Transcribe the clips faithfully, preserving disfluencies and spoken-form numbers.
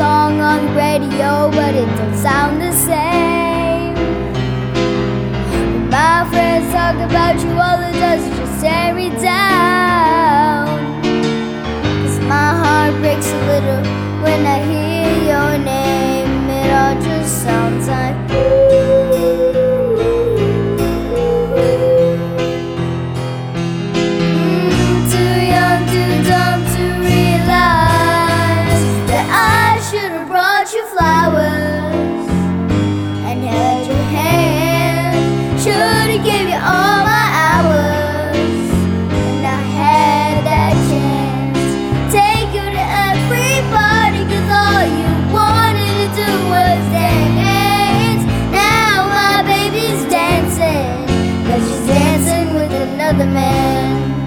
song on the radio, but it don't sound the same. When my friends talk about you, all it does is just tear me down. 'Cause my heart breaks a little when I hear your name. It all just sounds like ooh. Flowers and held your hand. Should've give you all my hours, and I had that chance. Take you to every party, 'cause all you wanted to do was dance. Now my baby's dancing, 'cause she's dancing with another man.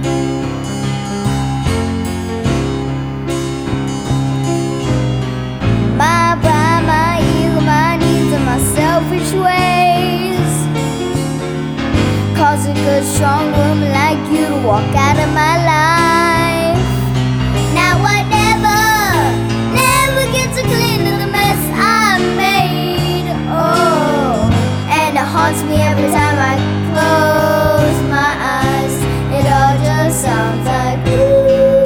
Selfish ways cause a good strong woman like you to walk out of my life. Now I never, never get to clean up the mess I made. Oh, and it haunts me every time I close my eyes. It all just sounds like ooh.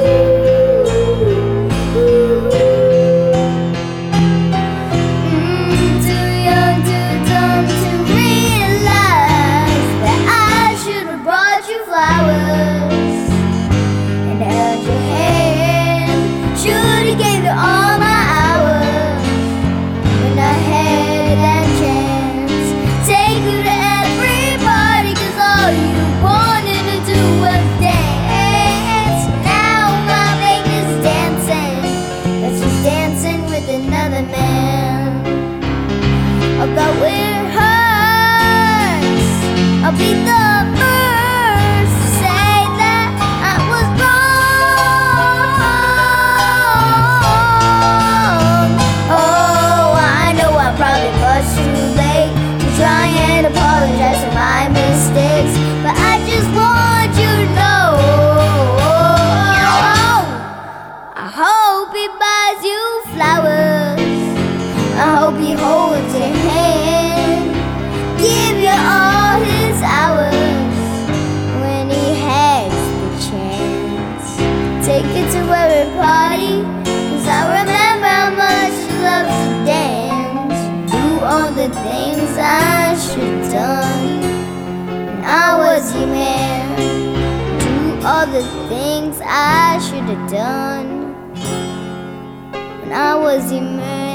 Although it hurts, I'll be the first to say that I was wrong. Oh, I know I'm probably much too late to try and apologize for my mistakes, but I just want you to know, I hope he buys you flowers. I hope he holds your hand, give you all his hours when he has the chance. Take it to every party, 'cause I remember how much you loved to dance. Do all the things I should've done when I was your man. Do all the things I should've done when I was your man.